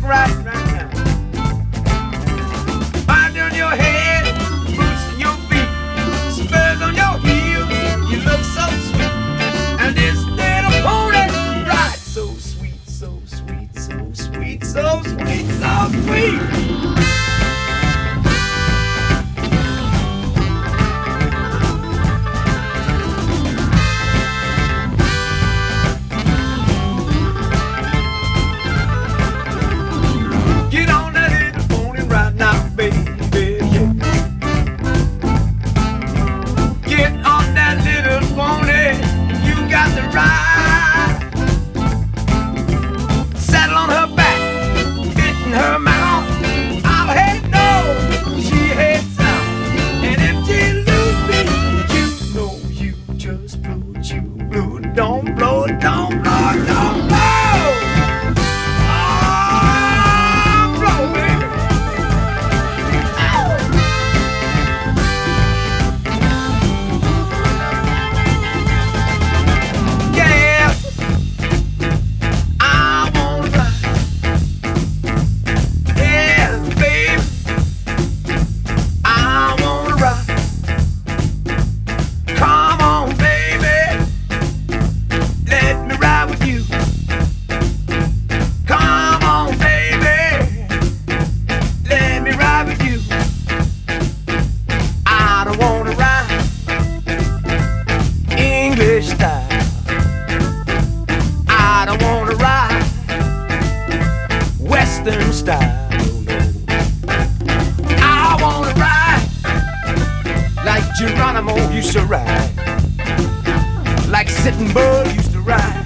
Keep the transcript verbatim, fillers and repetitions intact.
right, right now. Mind on your head, boots on your feet, spurs on your heels. You look so sweet, and this little pony rides so sweet, so sweet, so sweet, so sweet, so sweet. Saddle on her back, bit in her mouth. I'll head north, she heads south. And if she lose me, you know you just blow it, you blow it, don't blow it, don't blow it, don't blow it. Oh, blow, baby. Oh. Yeah. Style. I don't wanna ride Western style, no. I wanna ride like Geronimo used to ride, like Sitting Bull used to ride.